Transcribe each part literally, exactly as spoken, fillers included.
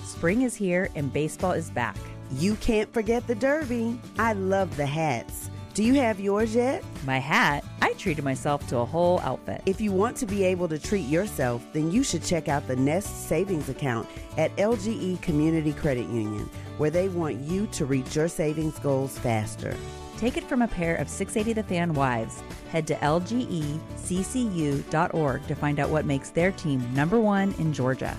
Spring is here and baseball is back. You can't forget the Derby. I love the hats. Do you have yours yet? My hat? I treated myself to a whole outfit. If you want to be able to treat yourself, then you should check out the Nest Savings Account at L G E Community Credit Union, where they want you to reach your savings goals faster. Take it from a pair of six eighty The Fan wives. Head to L G E C C U dot org to find out what makes their team number one in Georgia.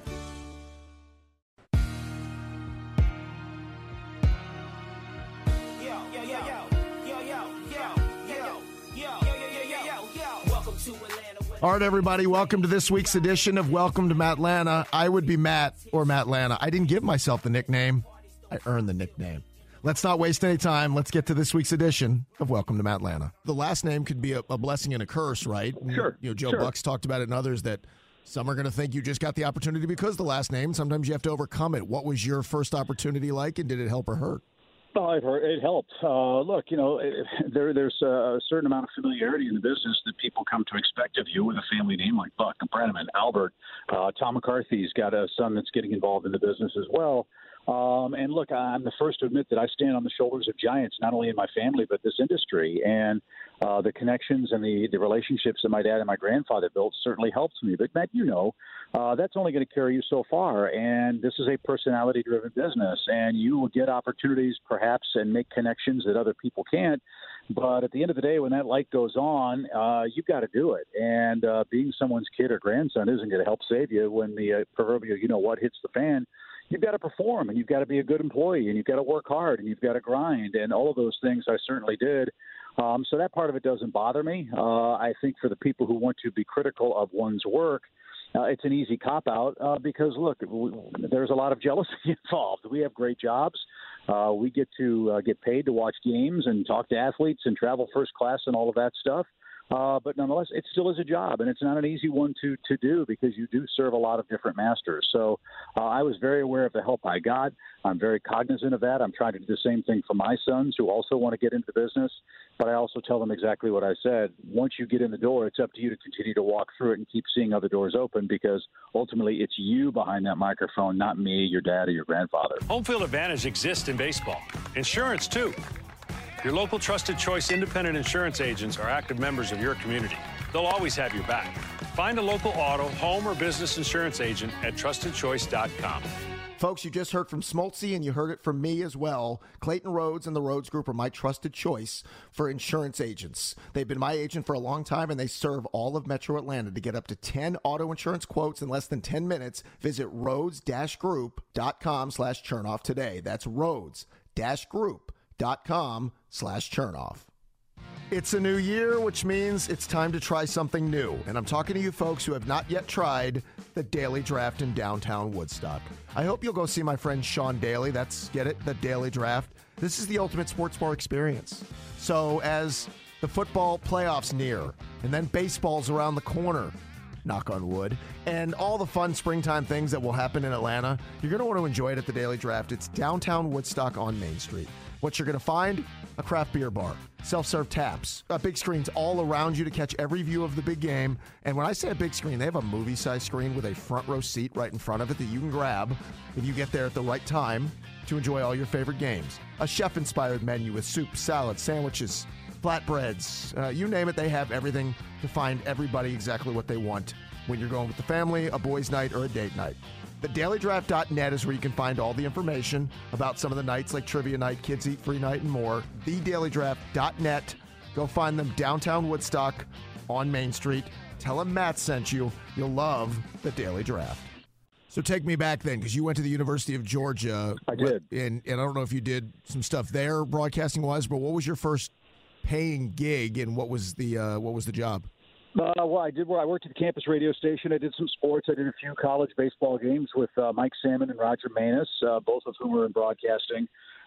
All right, everybody, welcome to this week's edition of Welcome to Matlanta. I would be Matt or Matlanta. I didn't give myself the nickname. I earned the nickname. Let's not waste any time. Let's get to this week's edition of Welcome to Matlanta. The last name could be a, a blessing and a curse, right? Sure. You know, Joe sure. Buck's talked about it and others that some are going to think you just got the opportunity because of the last name. Sometimes you have to overcome it. What was your first opportunity like, and did it help or hurt? Oh, it, it helped. Uh, look, you know, it, there, there's a certain amount of familiarity in the business that people come to expect of you with a family name like Buck, Brenneman, Albert. Uh, Tom McCarthy's got a son that's getting involved in the business as well. Um, and look, I'm the first to admit that I stand on the shoulders of giants, not only in my family, but this industry. And uh, the connections and the, the relationships that my dad and my grandfather built certainly helps me. But, Matt, you know, uh, that's only going to carry you so far. And this is a personality-driven business, and you will get opportunities perhaps and make connections that other people can't. But at the end of the day, when that light goes on, uh, you've got to do it. And uh, being someone's kid or grandson isn't going to help save you when the uh, proverbial you-know-what hits the fan. You've got to perform, and you've got to be a good employee, and you've got to work hard, and you've got to grind, and all of those things I certainly did. Um, so that part of it doesn't bother me. Uh, I think for the people who want to be critical of one's work, uh, it's an easy cop-out uh, because, look, we, there's a lot of jealousy involved. We have great jobs. Uh, we get to uh, get paid to watch games and talk to athletes and travel first class and all of that stuff. Uh, but nonetheless, it still is a job, and it's not an easy one to, to do because you do serve a lot of different masters. So uh, I was very aware of the help I got. I'm very cognizant of that. I'm trying to do the same thing for my sons who also want to get into the business, but I also tell them exactly what I said. Once you get in the door, it's up to you to continue to walk through it and keep seeing other doors open because ultimately it's you behind that microphone, not me, your dad, or your grandfather. Home field advantage exists in baseball. Insurance, too. Your local Trusted Choice independent insurance agents are active members of your community. They'll always have your back. Find a local auto, home, or business insurance agent at trusted choice dot com. Folks, you just heard from Smoltzy, and you heard it from me as well. Clayton Rhodes and the Rhodes Group are my trusted choice for insurance agents. They've been my agent for a long time, and they serve all of Metro Atlanta. To get up to ten auto insurance quotes in less than ten minutes, visit rhodes dash group dot com slash Chernoff today. That's rhodes dash group dot com slash Chernoff. It's a new year, which means it's time to try something new. And I'm talking to you folks who have not yet tried the Daily Draft in downtown Woodstock. I hope you'll go see my friend Sean Daly. That's, get it, the Daily Draft. This is the ultimate sports bar experience. So as the football playoffs near, and then baseball's around the corner, knock on wood, and all the fun springtime things that will happen in Atlanta, you're going to want to enjoy it at the Daily Draft. It's downtown Woodstock on Main Street. What you're going to find? A craft beer bar, self-serve taps, uh, big screens all around you to catch every view of the big game. And when I say a big screen, they have a movie-sized screen with a front row seat right in front of it that you can grab if you get there at the right time to enjoy all your favorite games. A chef-inspired menu with soup, salad, sandwiches, flatbreads, uh, you name it, they have everything to find everybody exactly what they want when you're going with the family, a boys' night, or a date night. The daily draft dot net is where you can find all the information about some of the nights like Trivia Night, Kids Eat Free Night, and more. the daily draft dot net. Go find them downtown Woodstock on Main Street. Tell them Matt sent you. You'll love the Daily Draft. So take me back then, because you went to the University of Georgia. I did. And, and I don't know if you did some stuff there broadcasting-wise, but what was your first paying gig, and what was the uh, what was the job? Uh, well, I did. Well, I worked at the campus radio station. I did some sports. I did a few college baseball games with uh, Mike Salmon and Roger Maness, uh, both of whom were in broadcasting.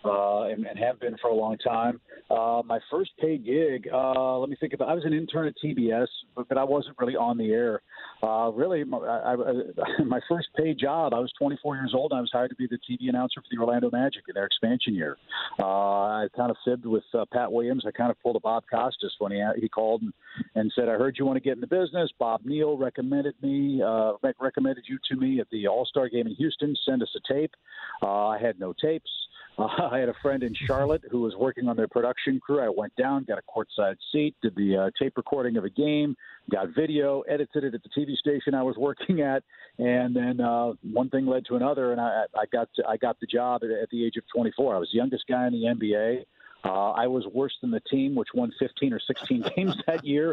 uh, and, and have been for a long time. Uh, my first paid gig, uh, let me think about. I was an intern at T B S, but, but I wasn't really on the air. Uh, really, my, I, I, my first paid job, I was twenty-four years old, and I was hired to be the T V announcer for the Orlando Magic in their expansion year. Uh, I kind of fibbed with uh, Pat Williams. I kind of pulled a Bob Costas when he he called and, and said, "I heard you want to get in the business. Bob Neal recommended me, uh, recommended you to me at the All-Star game in Houston. Send us a tape." Uh, I had no tapes. Uh, I had a friend in Charlotte who was working on their production crew. I went down, got a courtside seat, did the uh, tape recording of a game, got video, edited it at the T V station I was working at, and then uh, one thing led to another, and I, I got to, I got the job at, at the age of twenty-four. I was the youngest guy in the N B A. Uh, I was worse than the team, which won fifteen or sixteen games that year.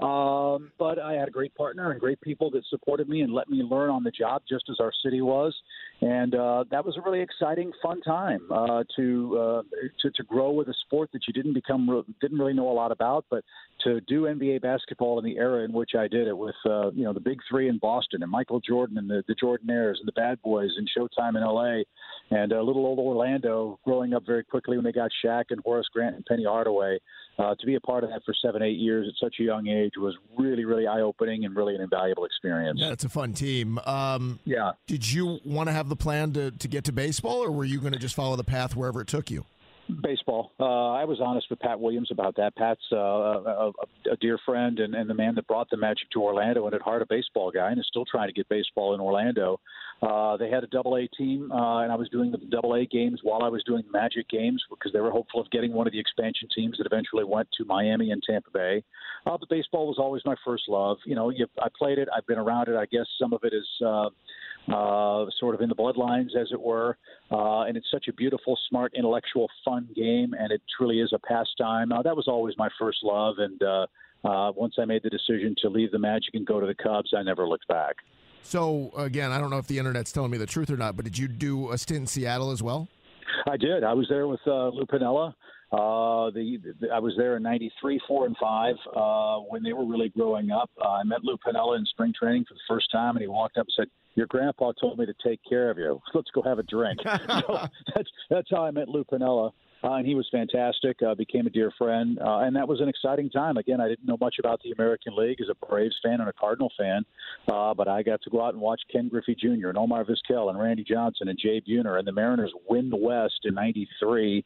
Um, but I had a great partner and great people that supported me and let me learn on the job, just as our city was. And uh, that was a really exciting, fun time uh, to, uh, to to grow with a sport that you didn't become didn't really know a lot about, but to do N B A basketball in the era in which I did it with uh, you know the Big Three in Boston and Michael Jordan and the, the Jordanaires and the Bad Boys and Showtime in L A and uh, little old Orlando growing up very quickly when they got Shaq and Horace Grant and Penny Hardaway. Uh, to be a part of that for seven, eight years at such a young age was really, really eye-opening and really an invaluable experience. Yeah, it's a fun team. Um, yeah. Did you want to have the plan to, to get to baseball, or were you going to just follow the path wherever it took you? Baseball. Uh, I was honest with Pat Williams about that. Pat's uh, a, a dear friend and, and the man that brought the Magic to Orlando and at heart a baseball guy and is still trying to get baseball in Orlando. Uh, they had a double-A team, uh, and I was doing the double-A games while I was doing the Magic games because they were hopeful of getting one of the expansion teams that eventually went to Miami and Tampa Bay. Uh, but baseball was always my first love. You know, you, I played it. I've been around it. I guess some of it is uh, – Uh, sort of in the bloodlines, as it were. Uh, and it's such a beautiful, smart, intellectual, fun game, and it truly is a pastime. Uh, that was always my first love, and uh, uh, once I made the decision to leave the Magic and go to the Cubs, I never looked back. So, again, I don't know if the Internet's telling me the truth or not, but did you do a stint in Seattle as well? I did. I was there with uh, Lou Piniella. Uh, the, the I was there in ninety-three, four, and five uh, when they were really growing up. Uh, I met Lou Piniella in spring training for the first time, and he walked up and said, "Your grandpa told me to take care of you. Let's go have a drink." So that's that's how I met Lou Piniella. Uh, and he was fantastic, uh, became a dear friend, uh, and that was an exciting time. Again, I didn't know much about the American League as a Braves fan and a Cardinal fan, uh, but I got to go out and watch Ken Griffey Junior and Omar Vizquel and Randy Johnson and Jay Buhner and the Mariners win the West in ninety-three.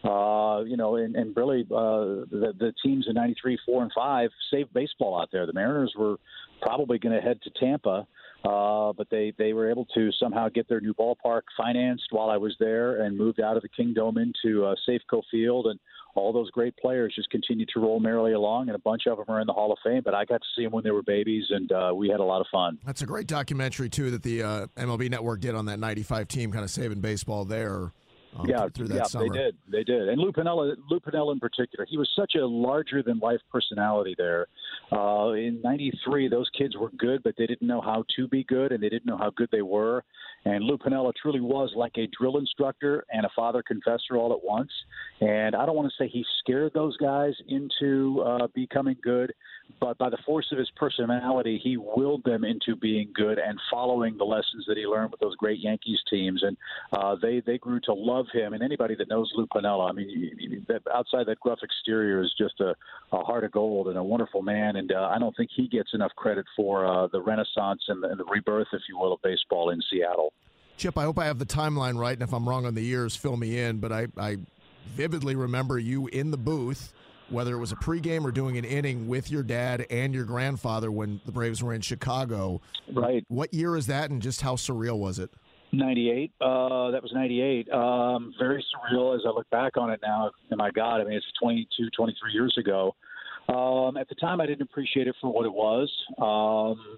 Uh, you know, and, and really uh, the, the teams in ninety-three, four, and five saved baseball out there. The Mariners were probably going to head to Tampa. Uh, but they, they were able to somehow get their new ballpark financed while I was there and moved out of the Kingdome into uh, Safeco Field. And all those great players just continued to roll merrily along, and a bunch of them are in the Hall of Fame. But I got to see them when they were babies, and uh, we had a lot of fun. That's a great documentary, too, that the uh, M L B Network did on that ninety-five team, kind of saving baseball there. Um, yeah, through that yeah, summer. they did. They did. And Lou Piniella, Lou Piniella in particular, he was such a larger-than-life personality there. Uh, in ninety-three, those kids were good, but they didn't know how to be good, and they didn't know how good they were. And Lou Piniella truly was like a drill instructor and a father confessor all at once. And I don't want to say he scared those guys into uh, becoming good, but by the force of his personality, he willed them into being good and following the lessons that he learned with those great Yankees teams. And uh, they, they grew to love him. And anybody that knows Lou Piniella, I mean, that outside that gruff exterior is just a, a heart of gold and a wonderful man. And uh, I don't think he gets enough credit for uh, the renaissance and the, and the rebirth, if you will, of baseball in Seattle. Chip, I hope I have the timeline right, and if I'm wrong on the years, fill me in. But I, I vividly remember you in the booth, whether it was a pregame or doing an inning with your dad and your grandfather when the Braves were in Chicago. Right. What year is that, and just how surreal was it? ninety-eight. Uh, that was ninety-eight. Um, very surreal as I look back on it now. And my God, I mean, it's twenty-two, twenty-three years ago. Um, at the time, I didn't appreciate it for what it was. Um,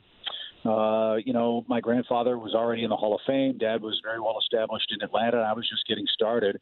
uh, you know, my grandfather was already in the Hall of Fame. Dad was very well established in Atlanta. And I was just getting started.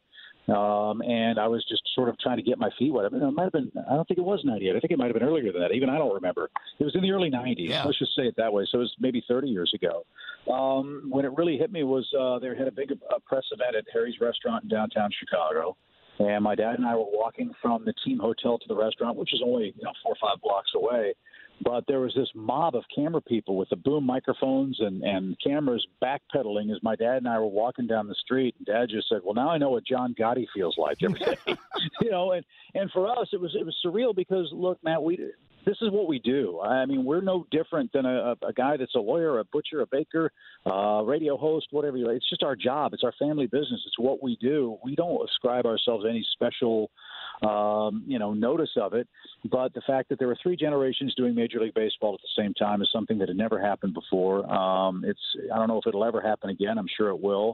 Um, and I was just sort of trying to get my feet wet. I mean, it might have been, I don't think it was ninety-eight. I think it might have been earlier than that. Even I don't remember. It was in the early nineties. Yeah. Let's just say it that way. So it was maybe thirty years ago. Um, when it really hit me was uh, they had a big uh, press event at Harry's Restaurant in downtown Chicago. And my dad and I were walking from the team hotel to the restaurant, which is only, you know, four or five blocks away. But there was this mob of camera people with the boom microphones and, and cameras backpedaling as my dad and I were walking down the street. And Dad just said, well, now I know what John Gotti feels like every day. you know, and, and for us, it was it was surreal because, look, Matt, we this is what we do. I mean, we're no different than a, a guy that's a lawyer, a butcher, a baker, uh, radio host, whatever. You like. It's just our job. It's our family business. It's what we do. We don't ascribe ourselves any special, um, you know, notice of it. But the fact that there were three generations doing Major League Baseball at the same time is something that had never happened before. Um, it's I don't know if it'll ever happen again. I'm sure it will.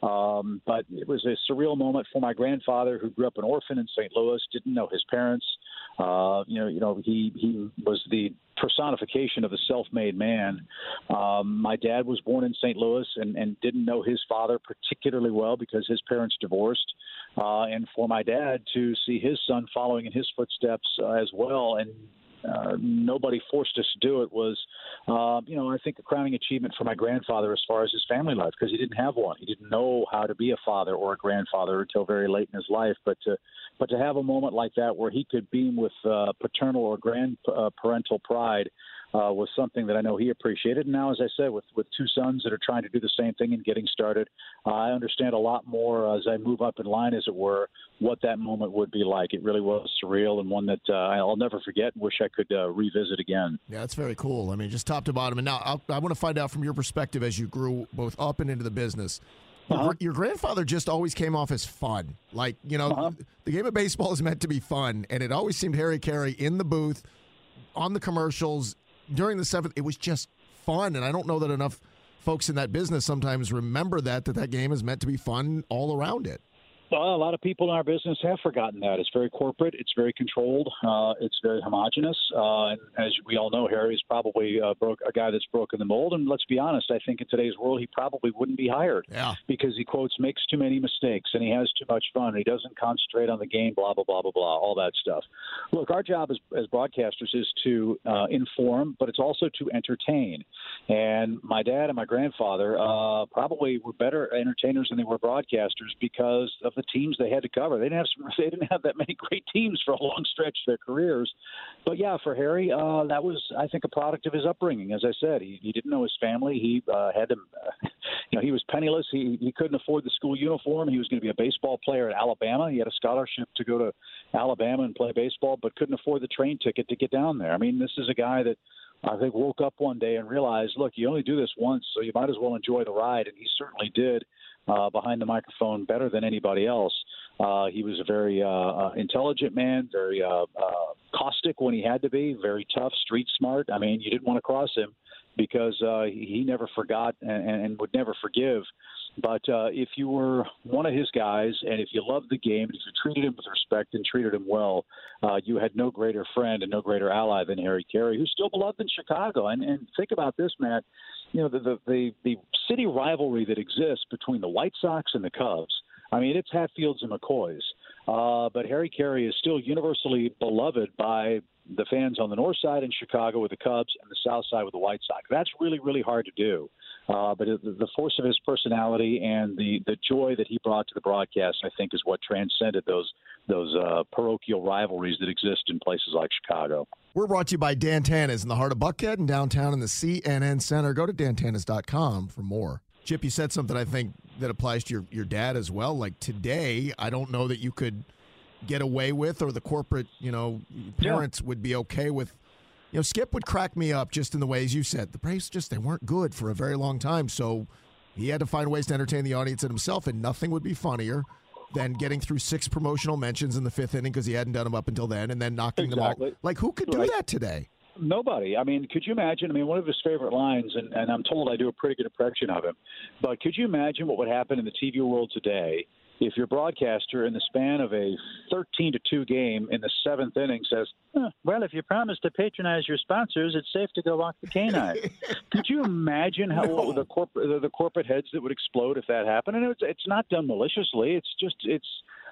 Um, but it was a surreal moment for my grandfather, who grew up an orphan in Saint Louis, didn't know his parents. Uh, you know, you know, he, he was the personification of a self-made man. Um, my dad was born in Saint Louis and, and didn't know his father particularly well because his parents divorced. Uh, and for my dad to see his son following in his footsteps uh, as well, and Uh, nobody forced us to do it, was, uh, you know, I think a crowning achievement for my grandfather as far as his family life, because he didn't have one. He didn't know how to be a father or a grandfather until very late in his life. But to, but to have a moment like that where he could beam with uh, paternal or grand uh, parental pride uh, was something that I know he appreciated. And now, as I said, with, with two sons that are trying to do the same thing and getting started, uh, I understand a lot more as I move up in line, as it were, what that moment would be like. It really was surreal, and one that uh, I'll never forget and wish I could uh, revisit again. Yeah, that's very cool. I mean, just top to bottom. And now I'll, I want to find out from your perspective as you grew both up and into the business. Uh-huh. Your, your grandfather just always came off as fun. Like, you know, uh-huh. the game of baseball is meant to be fun, and it always seemed Harry Caray in the booth, on the commercials, during the seventh, it was just fun. And I don't know that enough folks in that business sometimes remember that, that that game is meant to be fun all around it. Well, a lot of people in our business have forgotten that. It's very corporate. It's very controlled. Uh, it's very homogenous. Uh, and as we all know, Harry's probably uh, broke a guy that's broken the mold. And let's be honest, I think in today's world, he probably wouldn't be hired yeah. because he, quotes, makes too many mistakes and he has too much fun. He doesn't concentrate on the game, blah, blah, blah, blah, blah, all that stuff. Look, our job as, as broadcasters is to uh, inform, but it's also to entertain. And my dad and my grandfather uh, probably were better entertainers than they were broadcasters because of the teams they had to cover. They didn't have some, they didn't have that many great teams for a long stretch of their careers. But yeah, for Harry, uh, that was, I think, a product of his upbringing. As I said, he, he didn't know his family. He uh, had to, uh, you know, he was penniless. He he couldn't afford the school uniform. He was going to be a baseball player at Alabama. He had a scholarship to go to Alabama and play baseball, but couldn't afford the train ticket to get down there. I mean, this is a guy that I think woke up one day and realized, look, you only do this once, so you might as well enjoy the ride. And he certainly did. Uh, behind the microphone better than anybody else. Uh, he was a very uh, uh, intelligent man, very uh, uh, caustic when he had to be, very tough, street smart. I mean, you didn't want to cross him because uh, he never forgot and, and would never forgive. But uh, if you were one of his guys and if you loved the game and if you treated him with respect and treated him well, uh, you had no greater friend and no greater ally than Harry Caray, who's still beloved in Chicago. And, and think about this, Matt. You know, the, the, the, the city rivalry that exists between the White Sox and the Cubs, I mean, it's Hatfields and McCoys. Uh, but Harry Caray is still universally beloved by the fans on the north side in Chicago with the Cubs and the south side with the White Sox. That's really, really hard to do. Uh, but it, the force of his personality and the, the joy that he brought to the broadcast, I think, is what transcended those those uh, parochial rivalries that exist in places like Chicago. We're brought to you by Dan Tanis in the heart of Buckhead and downtown in the C N N Center. Go to dan tanis dot com for more. Chip, you said something I think that applies to your, your dad as well. Like today, I don't know that you could get away with, or the corporate, you know, parents yeah. would be okay with. You know, Skip would crack me up just in the ways you said. The Braves just, they weren't good for a very long time, so he had to find ways to entertain the audience and himself, and nothing would be funnier than getting through six promotional mentions in the fifth inning because he hadn't done them up until then, and then knocking exactly. them all. Like, who could do right. that today? Nobody. I mean, could you imagine? I mean, one of his favorite lines, and, and I'm told I do a pretty good impression of him, but could you imagine what would happen in the T V world today if your broadcaster in the span of a thirteen to two game in the seventh inning says, oh, well, if you promise to patronize your sponsors, it's safe to go walk the canine. Could you imagine how no. the corporate the, the corporate heads that would explode if that happened? And it's it's not done maliciously. It's just it's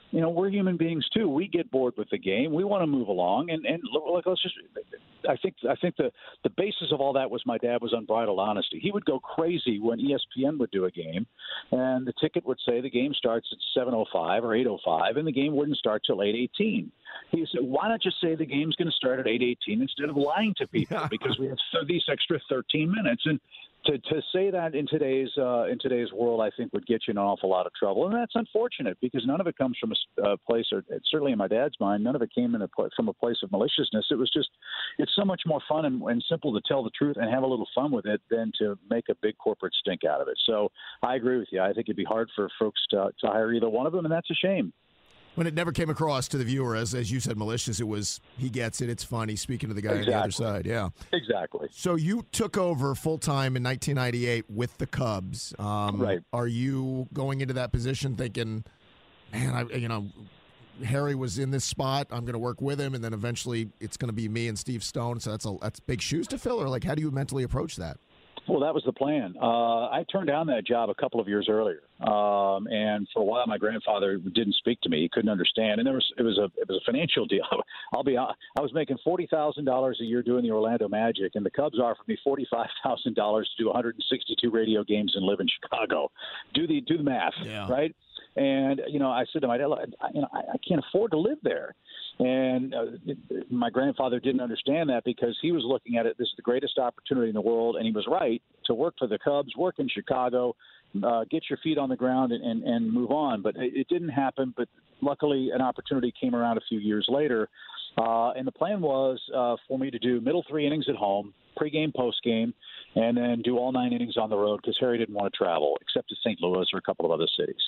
you know, we're human beings too. We get bored with the game. We want to move along, and and look, let's just. I think I think the the basis of all that was my dad was unbridled honesty. He would go crazy when E S P N would do a game, and the ticket would say the game starts at seven oh five or eight oh five, and the game wouldn't start till eight eighteen. He said, "Why not just say the game's going to start at eight eighteen instead of lying to people because we have these extra thirteen minutes?" And To, to say that in today's uh, in today's world, I think would get you in an awful lot of trouble, and that's unfortunate because none of it comes from a uh, place, or certainly in my dad's mind, none of it came in a pl- from a place of maliciousness. It was just, it's so much more fun and, and simple to tell the truth and have a little fun with it than to make a big corporate stink out of it. So I agree with you. I think it'd be hard for folks to, to hire either one of them, and that's a shame. When it never came across to the viewer as, as you said, malicious, it was, he gets it, it's fun, he's speaking to the guy exactly. on the other side. Yeah. Exactly. So you took over full-time in nineteen ninety-eight with the Cubs. Um, right. Are you going into that position thinking, man, I, you know, Harry was in this spot, I'm going to work with him, and then eventually it's going to be me and Steve Stone, so that's a, that's big shoes to fill? Or, like, how do you mentally approach that? Well, that was the plan. Uh, I turned down that job a couple of years earlier, um, and for a while, my grandfather didn't speak to me. He couldn't understand, and there was it was a it was a financial deal. I'll be honest, I was making forty thousand dollars a year doing the Orlando Magic, and the Cubs offered me forty five thousand dollars to do one hundred sixty two radio games and live in Chicago. Do the do the math, yeah. right? And you know, I said to my dad, you know, I, I can't afford to live there. And uh, my grandfather didn't understand that because he was looking at it, this is the greatest opportunity in the world, and he was right, to work for the Cubs, work in Chicago, uh, get your feet on the ground and, and, and move on. But it, it didn't happen, but luckily an opportunity came around a few years later. Uh, and the plan was uh, for me to do middle three innings at home, pregame, postgame, and then do all nine innings on the road because Harry didn't want to travel except to Saint Louis or a couple of other cities.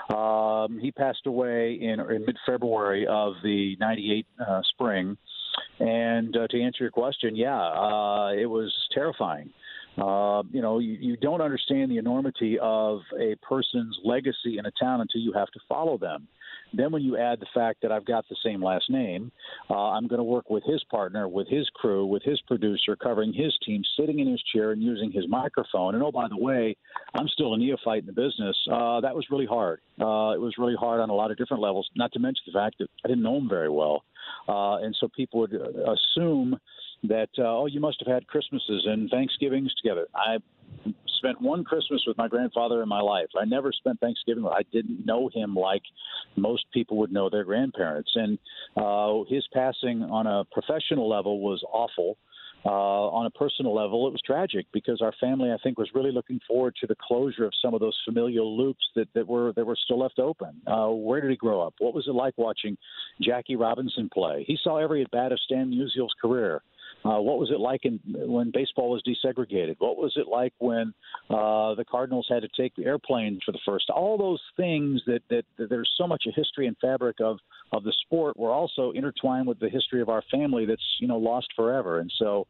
Um, he passed away in, in mid-February of the ninety-eight uh, spring. And uh, to answer your question, yeah, uh, it was terrifying. Uh, you know, you, you don't understand the enormity of a person's legacy in a town until you have to follow them. Then when you add the fact that I've got the same last name, uh, I'm going to work with his partner, with his crew, with his producer, covering his team, sitting in his chair and using his microphone. And, oh, by the way, I'm still a neophyte in the business. Uh, that was really hard. Uh, it was really hard on a lot of different levels, not to mention the fact that I didn't know him very well. Uh, and so people would assume that, uh, oh, you must have had Christmases and Thanksgivings together. I spent one Christmas with my grandfather in my life. I never spent Thanksgiving with him. I didn't know him like most people would know their grandparents. And uh, his passing on a professional level was awful. Uh, on a personal level, it was tragic because our family, I think, was really looking forward to the closure of some of those familial loops that, that were that were still left open. Uh, where did he grow up? What was it like watching Jackie Robinson play? He saw every at-bat of Stan Musial's career. Uh, what was it like in, when baseball was desegregated? What was it like when uh, the Cardinals had to take the airplane for the first? All those things that, that, that there's so much a history and fabric of, of the sport were also intertwined with the history of our family that's, you know, lost forever. And so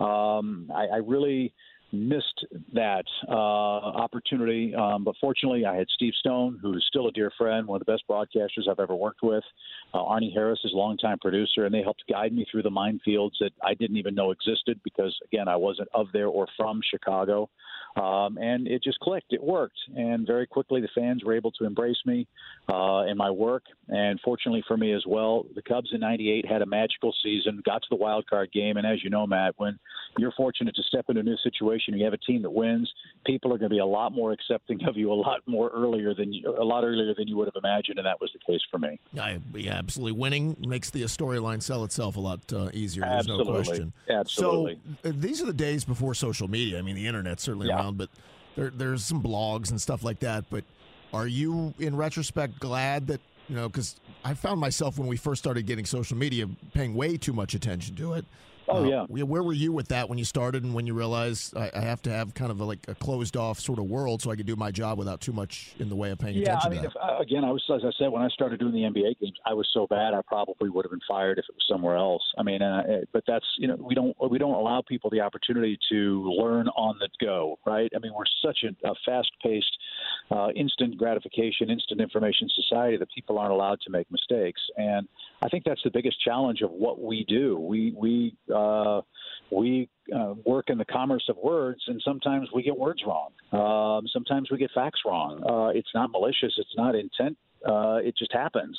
um, I, I really missed that uh, opportunity. Um, but fortunately, I had Steve Stone, who is still a dear friend, one of the best broadcasters I've ever worked with. Uh, Arnie Harris is a longtime producer, and they helped guide me through the minefields that I didn't even know existed because, again, I wasn't of there or from Chicago. Um, and it just clicked. It worked. And very quickly, the fans were able to embrace me uh, and my work. And fortunately for me as well, the Cubs in ninety-eight had a magical season, got to the wild card game. And as you know, Matt, when you're fortunate to step into a new situation, you have a team that wins, people are going to be a lot more accepting of you a lot more earlier than you, a lot earlier than you would have imagined. And that was the case for me. Yeah, yeah absolutely. Winning makes the storyline sell itself a lot uh, easier. There's Absolutely. no question. Absolutely. So uh, these are the days before social media. I mean, the internet's certainly yeah. around, but there, there's some blogs and stuff like that. But are you, in retrospect, glad that, you know, because I found myself when we first started getting social media paying way too much attention to it. Oh, uh, yeah. Where were you with that when you started and when you realized I, I have to have kind of a, like a closed-off sort of world so I could do my job without too much in the way of paying yeah, attention I mean, to if, that? uh, again, I was, as I said, when I started doing the N B A games, I was so bad I probably would have been fired if it was somewhere else. I mean, uh, but that's, you know, we don't we don't allow people the opportunity to learn on the go, right? I mean, we're such a, a fast-paced, uh, instant gratification, instant information society that people aren't allowed to make mistakes. And I think that's the biggest challenge of what we do. We, we, uh, we uh, work in the commerce of words, and sometimes we get words wrong. Um, sometimes we get facts wrong. Uh, it's not malicious. It's not intent. Uh, it just happens.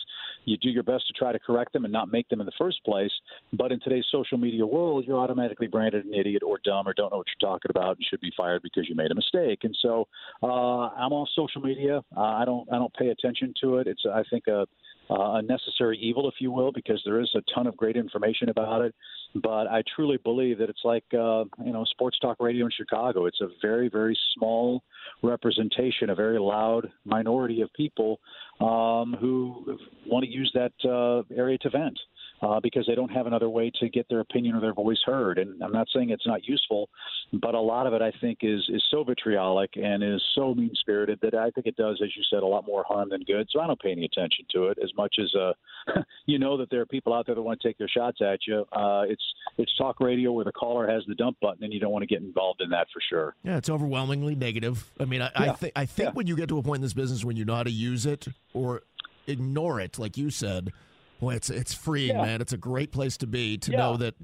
You do your best to try to correct them and not make them in the first place. But in today's social media world, you're automatically branded an idiot or dumb or don't know what you're talking about and should be fired because you made a mistake. And so uh, I'm off social media. Uh, I don't I don't pay attention to it. It's, I think, a Uh, a necessary evil, if you will, because there is a ton of great information about it. But I truly believe that it's like, uh, you know, sports talk radio in Chicago. It's a very, very small representation, a very loud minority of people um, who want to use that uh, area to vent. Uh, because they don't have another way to get their opinion or their voice heard. And I'm not saying it's not useful, but a lot of it, I think, is is so vitriolic and is so mean-spirited that I think it does, as you said, a lot more harm than good. So I don't pay any attention to it as much as, uh, you know, that there are people out there that want to take their shots at you. Uh, it's it's talk radio where the caller has the dump button, and you don't want to get involved in that for sure. Yeah, it's overwhelmingly negative. I mean, I, yeah. I, th- I think yeah. when you get to a point in this business when you know how to use it or ignore it, like you said, boy, it's it's freeing, yeah. man. It's a great place to be to yeah. know that,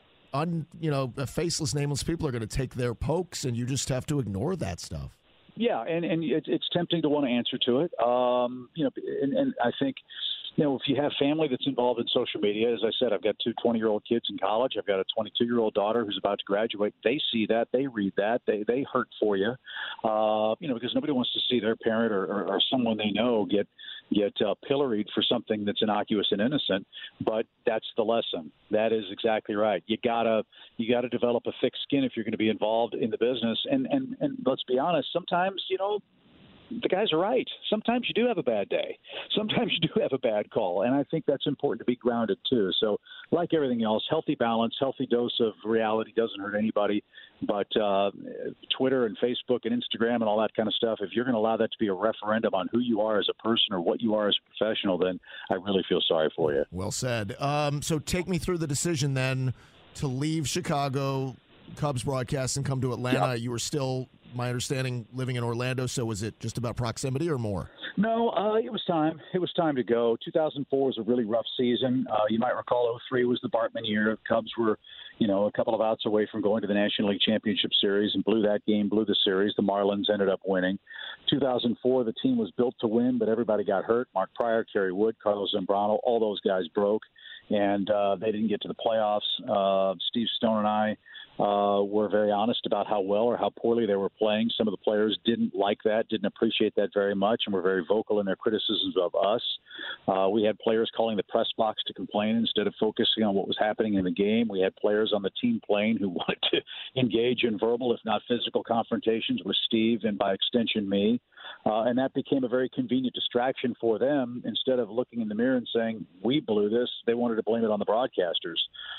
un, you know, faceless, nameless people are going to take their pokes, and you just have to ignore that stuff. Yeah, and and it's, it's tempting to want to answer to it. Um, you know, and, and I think, you know, if you have family that's involved in social media, as I said, I've got two twenty-year-old kids in college. I've got a twenty-two-year-old daughter who's about to graduate. They see that. They read that. They they hurt for you, uh, you know, because nobody wants to see their parent or, or, or someone they know get get uh, pilloried for something that's innocuous and innocent. But that's the lesson. That is exactly right. You gotta you gotta develop a thick skin if you're going to be involved in the business. And and and let's be honest. Sometimes, you know, the guys are right. Sometimes you do have a bad day. Sometimes you do have a bad call. And I think that's important to be grounded too. So like everything else, healthy balance, healthy dose of reality doesn't hurt anybody. But uh, Twitter and Facebook and Instagram and all that kind of stuff, if you're going to allow that to be a referendum on who you are as a person or what you are as a professional, then I really feel sorry for you. Well said. Um, so take me through the decision then to leave Chicago Cubs broadcast and come to Atlanta. Yep. You were still, my understanding, living in Orlando, so was it just about proximity or more? No, uh, it was time. It was time to go. two thousand four was a really rough season. Uh, you might recall oh three was the Bartman year. Cubs were, you know, a couple of outs away from going to the National League Championship Series and blew that game, blew the series. The Marlins ended up winning. two thousand four, the team was built to win, but everybody got hurt. Mark Pryor, Kerry Wood, Carlos Zambrano, all those guys broke, and uh, they didn't get to the playoffs. Uh, Steve Stone and I uh, were very honest about how well or how poorly they were playing. Some of the players didn't like that, didn't appreciate that very much, and were very vocal in their criticisms of us. Uh, we had players calling the press box to complain instead of focusing on what was happening in the game. We had players on the team plane who wanted to engage in verbal, if not physical, confrontations with Steve and, by extension, me. Uh, and that became a very convenient distraction for them. Instead of looking in the mirror and saying, we blew this, they wanted to blame it on the broadcasters.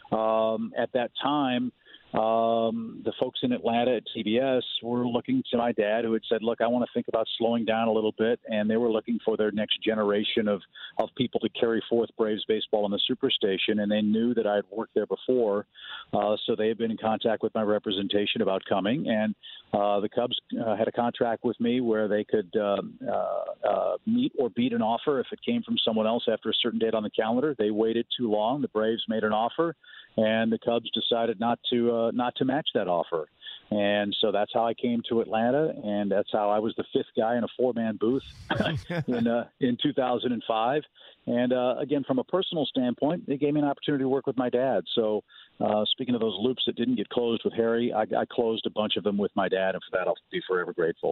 Um, at that time, Um, the folks in Atlanta at C B S were looking to my dad, who had said, look, I want to think about slowing down a little bit. And they were looking for their next generation of, of people to carry forth Braves baseball on the Superstation. And they knew that I had worked there before. Uh, so they had been in contact with my representation about coming. And uh, the Cubs uh, had a contract with me where they could um, uh, uh, meet or beat an offer if it came from someone else after a certain date on the calendar. They waited too long. The Braves made an offer, and the Cubs decided not to uh, not to match that offer. And so that's how I came to Atlanta, and that's how I was the fifth guy in a four-man booth in uh, in two thousand five. And uh, again, from a personal standpoint, they gave me an opportunity to work with my dad. So uh, speaking of those loops that didn't get closed with Harry, I, I closed a bunch of them with my dad, and for that I'll be forever grateful.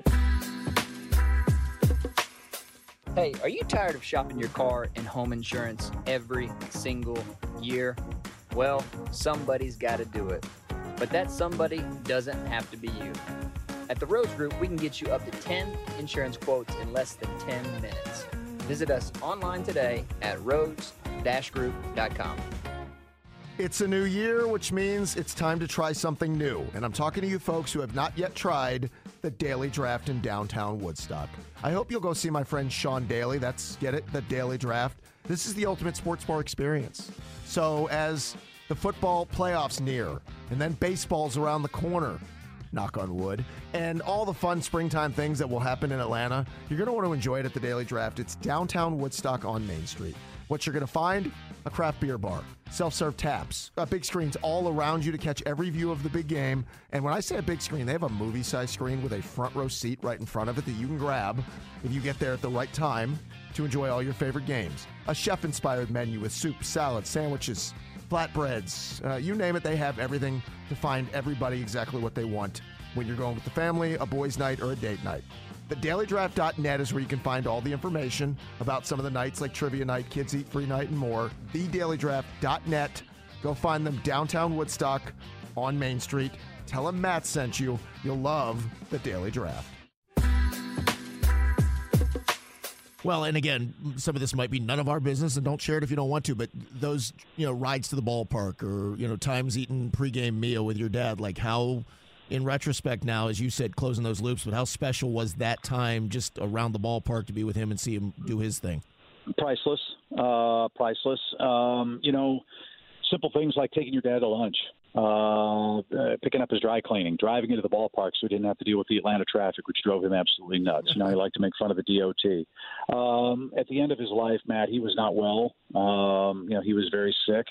Hey, are you tired of shopping your car and home insurance every single year? Well, somebody's got to do it. But that somebody doesn't have to be you. At the Rhodes Group, we can get you up to ten insurance quotes in less than ten minutes. Visit us online today at rhodes dash group dot com. It's a new year, which means it's time to try something new. And I'm talking to you folks who have not yet tried the Daily Draft in downtown Woodstock. I hope you'll go see my friend Sean Daly. That's, get it, the Daily Draft. This is the ultimate sports bar experience. So as the football playoffs near, and then baseball's around the corner, knock on wood, and all the fun springtime things that will happen in Atlanta, you're going to want to enjoy it at the Daily Draft. It's downtown Woodstock on Main Street. What you're going to find? A craft beer bar, self-serve taps, uh, big screens all around you to catch every view of the big game. And when I say a big screen, they have a movie-sized screen with a front row seat right in front of it that you can grab if you get there at the right time. to enjoy all your favorite games. A chef-inspired menu with soup, salads, sandwiches, flatbreads, uh, you name it, they have everything to find everybody exactly what they want when you're going with the family, a boys' night, or a date night. The daily draft dot net is where you can find all the information about some of the nights like Trivia Night, Kids Eat Free Night, and more. the daily draft dot net. Go find them downtown Woodstock on Main Street. Tell them Matt sent you. You'll love the Daily Draft. Well, and again, some of this might be none of our business, and don't share it if you don't want to, but those, you know, rides to the ballpark or, you know, times eating pregame meal with your dad, like how, in retrospect now, as you said, closing those loops, but how special was that time just around the ballpark to be with him and see him do his thing? Priceless, uh, priceless. Um, you know, simple things like taking your dad to lunch. Uh, uh, picking up his dry cleaning, driving into the ballpark so he didn't have to deal with the Atlanta traffic, which drove him absolutely nuts. You know, he liked to make fun of the D O T. Um, at the end of his life, Matt, he was not well. Um, you know, he was very sick.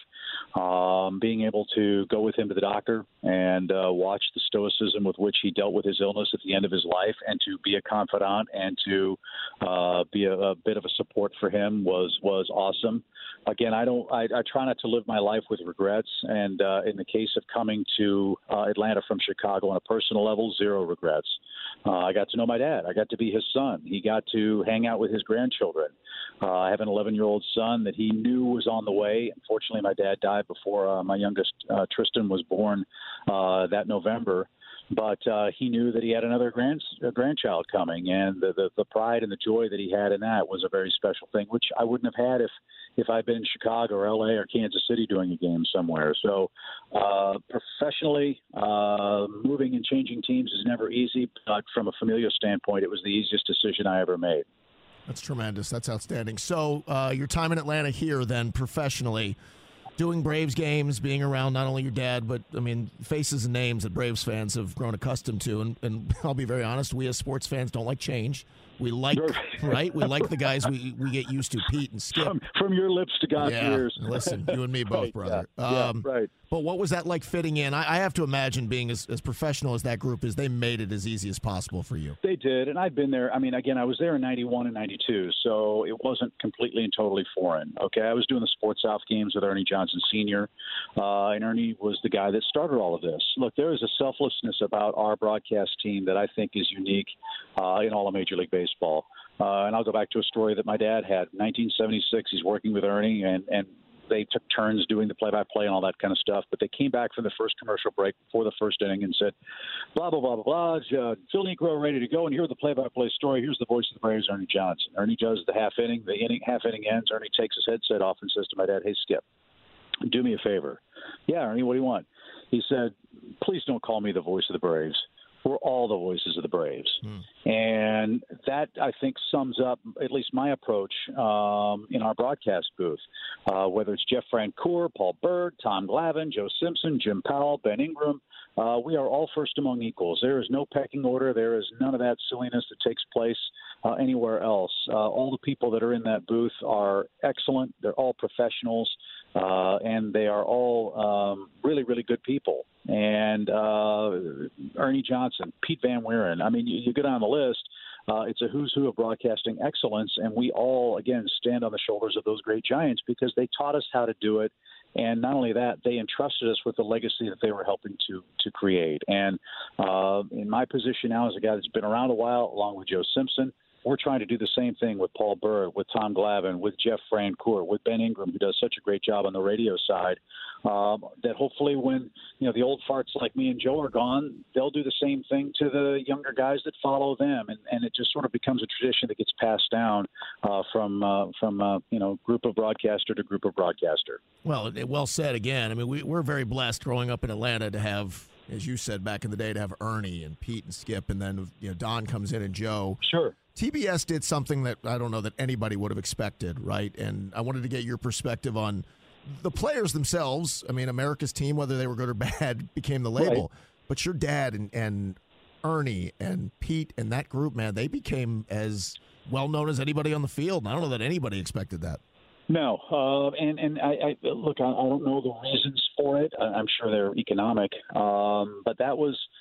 Um, being able to go with him to the doctor and uh, watch the stoicism with which he dealt with his illness at the end of his life, and to be a confidant and to uh, be a, a bit of a support for him was was awesome. Again, I don't. I, I try not to live my life with regrets, and uh, in the case of coming to uh, Atlanta from Chicago on a personal level, zero regrets. Uh, I got to know my dad. I got to be his son. He got to hang out with his grandchildren. Uh, I have an eleven-year-old son that he knew was on the way. Unfortunately, my dad died before uh, my youngest, uh, Tristan, was born uh, that November. But uh, he knew that he had another grand, uh, grandchild coming, and the, the, the pride and the joy that he had in that was a very special thing, which I wouldn't have had if, if I'd been in Chicago or L A or Kansas City doing a game somewhere. So uh, professionally, uh, moving and changing teams is never easy, but from a familial standpoint, it was the easiest decision I ever made. That's tremendous. That's outstanding. So uh, your time in Atlanta here then professionally, doing Braves games, being around not only your dad, but, I mean, faces and names that Braves fans have grown accustomed to. And, and I'll be very honest, we as sports fans don't like change. We like, right? We like the guys we, we get used to, Pete and Skip. From, from your lips to God's yeah, ears. Listen, you and me both, right, brother. Yeah, um, yeah, right. But what was that like fitting in? I, I have to imagine being as, as professional as that group is, they made it as easy as possible for you. They did, and I've been there. I mean, again, I was there in ninety-one and ninety-two, so it wasn't completely and totally foreign. Okay, I was doing the Sports South games with Ernie Johnson Senior, uh, and Ernie was the guy that started all of this. Look, there is a selflessness about our broadcast team that I think is unique uh, in all of Major League Baseball. Uh, and I'll go back to a story that my dad had. In nineteen seventy-six, he's working with Ernie, and, and they took turns doing the play-by-play and all that kind of stuff. But they came back from the first commercial break before the first inning and said, blah, blah, blah, blah, blah, uh, Phil Negro ready to go, and here's the play-by-play story. Here's the voice of the Braves, Ernie Johnson. Ernie does the half inning. The inning half inning ends. Ernie takes his headset off and says to my dad, hey, Skip, do me a favor. Yeah, Ernie, what do you want? He said, please don't call me the voice of the Braves. We're all the voices of the Braves. Hmm. And that, I think, sums up at least my approach um, in our broadcast booth, uh, whether it's Jeff Francoeur, Paul Byrd, Tom Glavine, Joe Simpson, Jim Powell, Ben Ingram. Uh, we are all first among equals. There is no pecking order. There is none of that silliness that takes place uh, anywhere else. Uh, all the people that are in that booth are excellent. They're all professionals, uh, and they are all um, really, really good people. And uh, Ernie Johnson, Pete Van Wieren. I mean, you, you go down the list. Uh, it's a who's who of broadcasting excellence, and we all, again, stand on the shoulders of those great giants because they taught us how to do it. And not only that, they entrusted us with the legacy that they were helping to to create. And uh, in my position now as a guy that's been around a while, along with Joe Simpson, we're trying to do the same thing with Paul Byrd, with Tom Glavine, with Jeff Francoeur, with Ben Ingram, who does such a great job on the radio side, um, that hopefully when, you know, the old farts like me and Joe are gone, they'll do the same thing to the younger guys that follow them. And, and it just sort of becomes a tradition that gets passed down uh, from, uh, from uh, you know, group of broadcaster to group of broadcaster. Well, well said again. I mean, we, we're very blessed growing up in Atlanta to have, as you said back in the day, to have Ernie and Pete and Skip, and then, you know, Don comes in and Joe. Sure. T B S did something that I don't know that anybody would have expected, right? And I wanted to get your perspective on the players themselves. I mean, America's team, whether they were good or bad, became the label. Right. But your dad and, and Ernie and Pete and that group, man, they became as well-known as anybody on the field. And I don't know that anybody expected that. No, uh, and and I, I look, I, I don't know the reasons for it. I'm sure they're economic, um, but that was,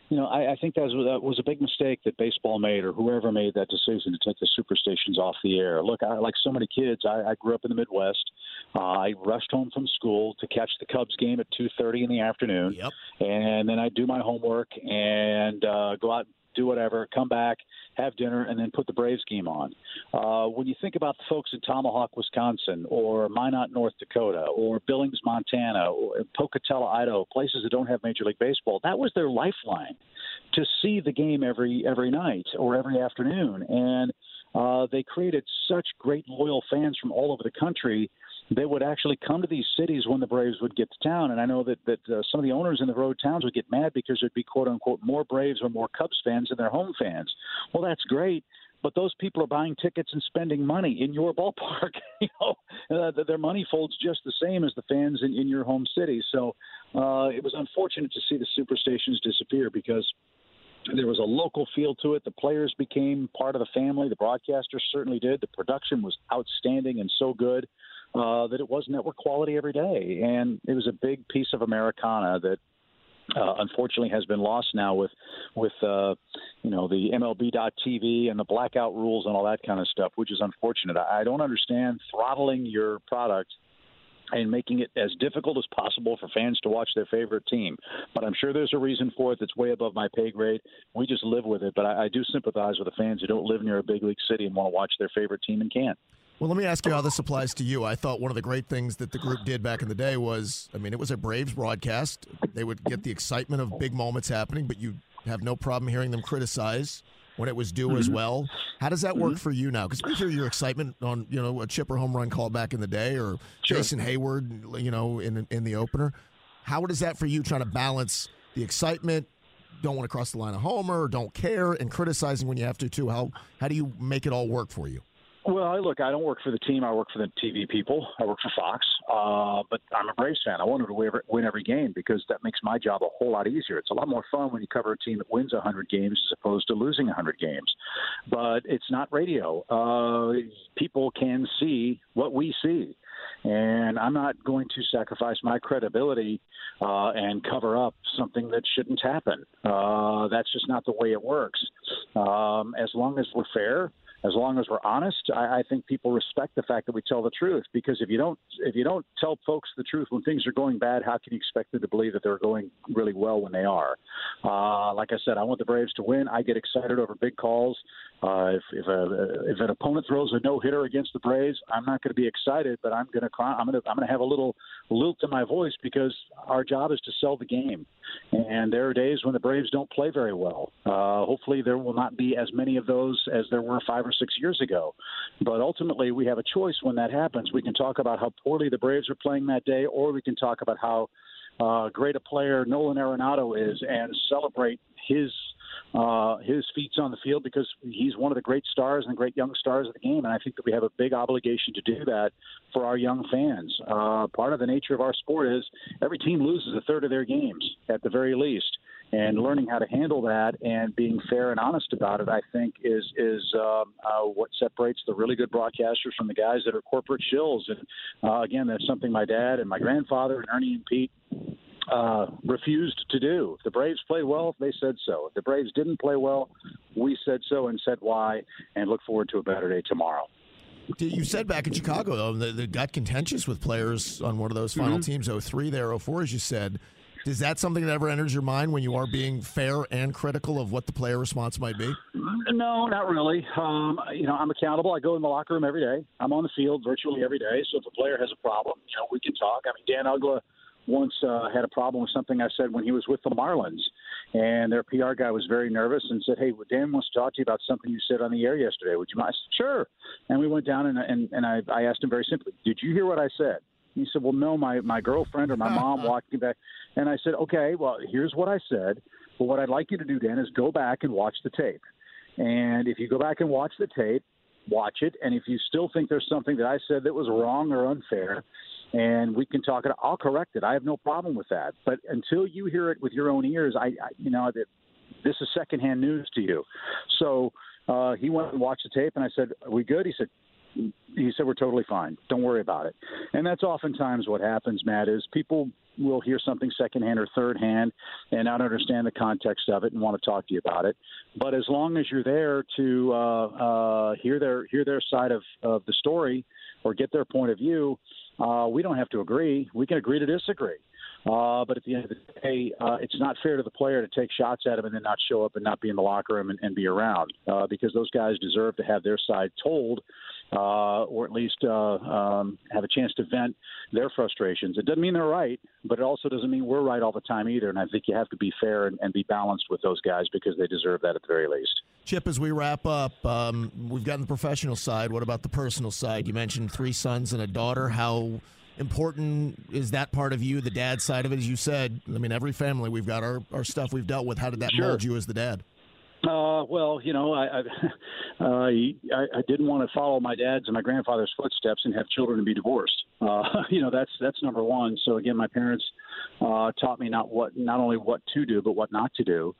you know, I, I think that was, that was a big mistake that baseball made, or whoever made that decision to take the superstations off the air. Look, I, like so many kids, I, I grew up in the Midwest. Uh, I rushed home from school to catch the Cubs game at two thirty in the afternoon, Yep. and then I'd do my homework and uh, go out, do whatever, come back, have dinner, and then put the Braves game on. Uh, when you think about the folks in Tomahawk, Wisconsin, or Minot, North Dakota, or Billings, Montana, or Pocatello, Idaho, places that don't have Major League Baseball, that was their lifeline to see the game every every night or every afternoon. And uh, they created such great, loyal fans from all over the country. They would actually come to these cities when the Braves would get to town. And I know that, that uh, some of the owners in the road towns would get mad because there'd be, quote unquote, more Braves or more Cubs fans than their home fans. Well, that's great. But those people are buying tickets and spending money in your ballpark. you know, uh, their money folds just the same as the fans in, in your home city. So uh, it was unfortunate to see the superstations disappear because there was a local feel to it. The players became part of the family. The broadcasters certainly did. The production was outstanding and so good uh, that it was network quality every day. And it was a big piece of Americana that uh, unfortunately has been lost now with, with uh, you know, the M L B dot T V and the blackout rules and all that kind of stuff, which is unfortunate. I don't understand throttling your product and making it as difficult as possible for fans to watch their favorite team. But I'm sure there's a reason for it that's way above my pay grade. We just live with it. But I, I do sympathize with the fans who don't live near a big league city and want to watch their favorite team and can't. Well, let me ask you how this applies to you. I thought one of the great things that the group did back in the day was, I mean, it was a Braves broadcast. They would get the excitement of big moments happening, but you have no problem hearing them criticize when it was due mm-hmm. as well. How does that work mm-hmm. for you now? Because we hear your excitement on, you know, a chipper home run call back in the day, or sure. Jason Hayward, you know, in in the opener. How is that for you, trying to balance the excitement, don't want to cross the line of homer, don't care, and criticizing when you have to too? How how do you make it all work for you? Well, I, look, I don't work for the team. I work for the T V people. I work for Fox. Uh, but I'm a Braves fan. I want them to win every, win every game because that makes my job a whole lot easier. It's a lot more fun when you cover a team that wins one hundred games as opposed to losing one hundred games. But it's not radio. Uh, people can see what we see. And I'm not going to sacrifice my credibility uh, and cover up something that shouldn't happen. Uh, that's just not the way it works. Um, as long as we're fair, as long as we're honest, I, I think people respect the fact that we tell the truth. Because if you don't, if you don't tell folks the truth when things are going bad, how can you expect them to believe that they're going really well when they are? Uh, like I said, I want the Braves to win. I get excited over big calls. Uh, if if, a, if an opponent throws a no hitter against the Braves, I'm not going to be excited, but I'm going to cry. I'm going to I'm going to have a little lilt in my voice because our job is to sell the game. And there are days when the Braves don't play very well. Uh, hopefully, there will not be as many of those as there were five or six years ago. But ultimately, we have a choice when that happens. We can talk about how poorly the Braves are playing that day, or we can talk about how uh, great a player Nolan Arenado is and celebrate his uh, his feats on the field because he's one of the great stars and great young stars of the game. And I think that we have a big obligation to do that for our young fans. Uh, part of the nature of our sport is every team loses a third of their games at the very least. And learning how to handle that and being fair and honest about it, I think, is is um, uh, what separates the really good broadcasters from the guys that are corporate shills. And uh, again, that's something my dad and my grandfather and Ernie and Pete uh, refused to do. If the Braves played well, they said so. If the Braves didn't play well, we said so and said why, and look forward to a better day tomorrow. You said back in Chicago, though, that they got contentious with players on one of those final mm-hmm. teams, oh three there, oh four, as you said. Is that something that ever enters your mind when you are being fair and critical of what the player response might be? No, not really. Um, you know, I'm accountable. I go in the locker room every day. I'm on the field virtually every day. So if a player has a problem, you know, we can talk. I mean, Dan Ugla once uh, had a problem with something I said when he was with the Marlins. And their P R guy was very nervous and said, hey, well, Dan wants to talk to you about something you said on the air yesterday. Would you mind? I said, sure. And we went down and, and, and I, I asked him very simply, did you hear what I said? He said, well, no, my, my girlfriend or my mom walked me back. And I said, okay, well, here's what I said. But what I'd like you to do, Dan, is go back and watch the tape. And if you go back and watch the tape, watch it. And if you still think there's something that I said that was wrong or unfair, and we can talk it, I'll correct it. I have no problem with that. But until you hear it with your own ears, I, I you know, this is secondhand news to you. So uh, he went and watched the tape, and I said, are we good? He said, He said, we're totally fine. Don't worry about it. And that's oftentimes what happens, Matt, is people will hear something secondhand or thirdhand and not understand the context of it and want to talk to you about it. But as long as you're there to uh, uh, hear their hear their side of, of the story or get their point of view, uh, we don't have to agree. We can agree to disagree. Uh, but at the end of the day, uh, it's not fair to the player to take shots at him and then not show up and not be in the locker room and, and be around uh, because those guys deserve to have their side told uh, or at least uh, um, have a chance to vent their frustrations. It doesn't mean they're right, but it also doesn't mean we're right all the time either. And I think you have to be fair and, and be balanced with those guys because they deserve that at the very least. Chip, as we wrap up, um, we've gotten the professional side. What about the personal side? You mentioned three sons and a daughter. How important is that part of you, the dad side of it? As you said, I mean, every family, we've got our, our stuff we've dealt with. How did that Sure. mold you as the dad? Uh, well, you know, I I, uh, I I didn't want to follow my dad's and my grandfather's footsteps and have children and be divorced. Uh, you know, that's that's number one. So again, my parents uh, taught me not what not only what to do but what not to do.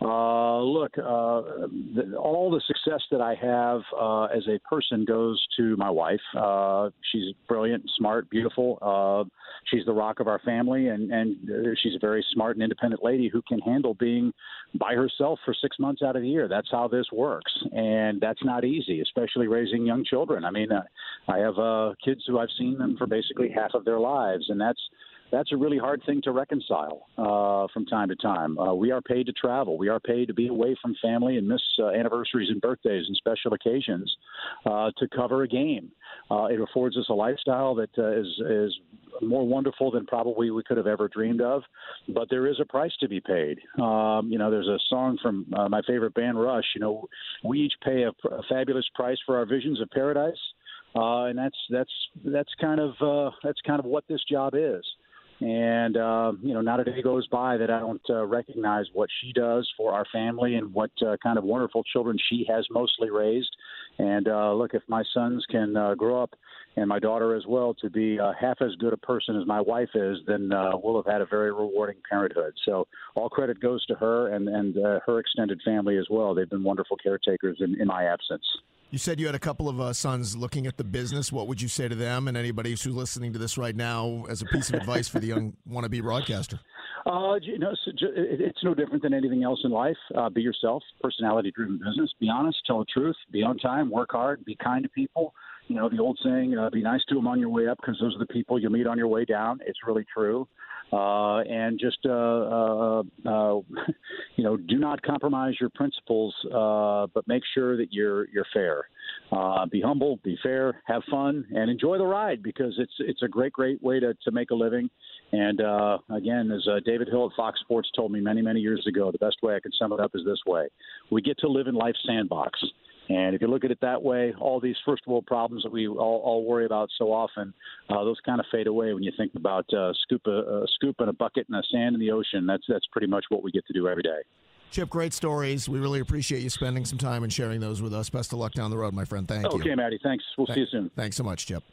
Uh, look, uh, the, all the success that I have uh, as a person goes to my wife. Uh, she's brilliant, smart, beautiful. Uh, she's the rock of our family, and, and she's a very smart and independent lady who can handle being by herself for six months out of the year. That's how this works, and that's not easy, especially raising young children. I mean, uh, I have uh, kids who I've seen them for basically half of their lives, and that's That's a really hard thing to reconcile uh, from time to time. Uh, we are paid to travel. We are paid to be away from family and miss uh, anniversaries and birthdays and special occasions uh, to cover a game. Uh, it affords us a lifestyle that uh, is, is more wonderful than probably we could have ever dreamed of. But there is a price to be paid. Um, you know, there's a song from uh, my favorite band, Rush. You know, we each pay a, a fabulous price for our visions of paradise, uh, and that's that's that's kind of uh, that's kind of what this job is. And, uh, you know, not a day goes by that I don't uh, recognize what she does for our family and what uh, kind of wonderful children she has mostly raised. And, uh, look, if my sons can uh, grow up, and my daughter as well, to be uh, half as good a person as my wife is, then uh, we'll have had a very rewarding parenthood. So all credit goes to her and, and uh, her extended family as well. They've been wonderful caretakers in, in my absence. You said you had a couple of uh, sons looking at the business. What would you say to them and anybody who's listening to this right now as a piece of advice for the young wannabe broadcaster? Uh, you know, it's no different than anything else in life. Uh, be yourself, personality-driven business. Be honest, tell the truth, be on time, work hard, be kind to people. You know, the old saying, uh, be nice to them on your way up because those are the people you'll meet on your way down. It's really true. Uh, and just, uh, uh, uh, you know, do not compromise your principles, uh, but make sure that you're you're fair. Uh, be humble, be fair, have fun, and enjoy the ride because it's it's a great, great way to, to make a living. And, uh, again, as uh, David Hill at Fox Sports told me many, many years ago, the best way I can sum it up is this way. We get to live in life's sandbox. And if you look at it that way, all these first world problems that we all, all worry about so often, uh, those kind of fade away when you think about uh, scoop a, a scoop and a bucket and a sand in the ocean. That's that's pretty much what we get to do every day. Chip, great stories. We really appreciate you spending some time and sharing those with us. Best of luck down the road, my friend. Thank okay, you. Okay, Maddie. Thanks. We'll Th- see you soon. Thanks so much, Chip.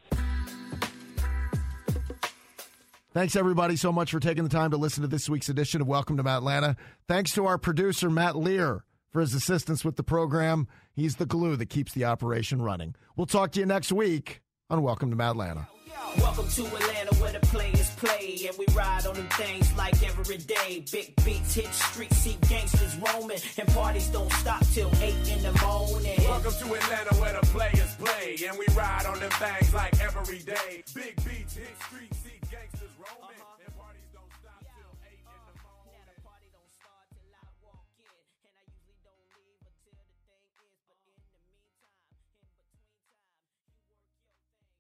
Thanks, everybody, so much for taking the time to listen to this week's edition of Welcome to Matlanta. Thanks to our producer, Matt Lear, for his assistance with the program. He's the glue that keeps the operation running. We'll talk to you next week on Welcome to Matlanta. Welcome to Atlanta where the players play and we ride on them things like every day. Big beats hit streets, see gangsters roaming and parties don't stop till eight in the morning. Welcome to Atlanta where the players play and we ride on them things like every day. Big beats hit streets, see gangsters roaming uh-huh. and parties don't stop till eight in the morning. Now the party don't start till I walk in and I usually don't leave until the thing is, but in the meantime, in between time, you work your thing, I work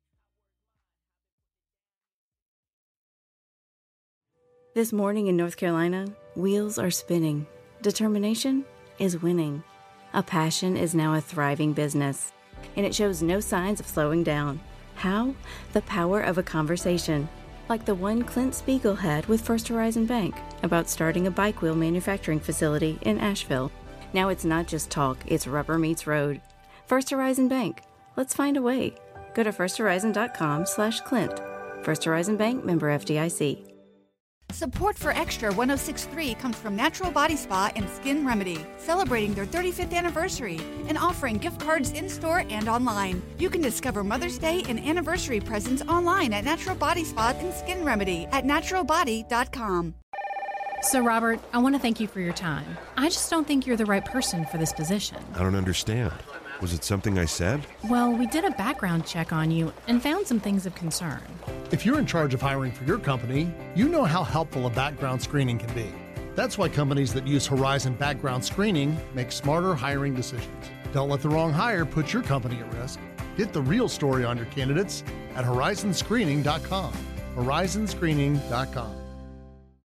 mine. This morning in North Carolina, wheels are spinning. Determination is winning. A passion is now a thriving business, and it shows no signs of slowing down. How? The power of a conversation, like the one Clint Spiegel had with First Horizon Bank about starting a bike wheel manufacturing facility in Asheville. Now it's not just talk, it's rubber meets road. First Horizon Bank. Let's find a way. Go to first horizon dot com slash Clint. First Horizon Bank, member F D I C. Support for Extra one oh six point three comes from Natural Body Spa and Skin Remedy, celebrating their thirty-fifth anniversary and offering gift cards in-store and online. You can discover Mother's Day and anniversary presents online at Natural Body Spa and Skin Remedy at natural body dot com. So, Robert, I want to thank you for your time. I just don't think you're the right person for this position. I don't understand. Was it something I said? Well, we did a background check on you and found some things of concern. If you're in charge of hiring for your company, you know how helpful a background screening can be. That's why companies that use Horizon Background Screening make smarter hiring decisions. Don't let the wrong hire put your company at risk. Get the real story on your candidates at horizon screening dot com. horizon screening dot com.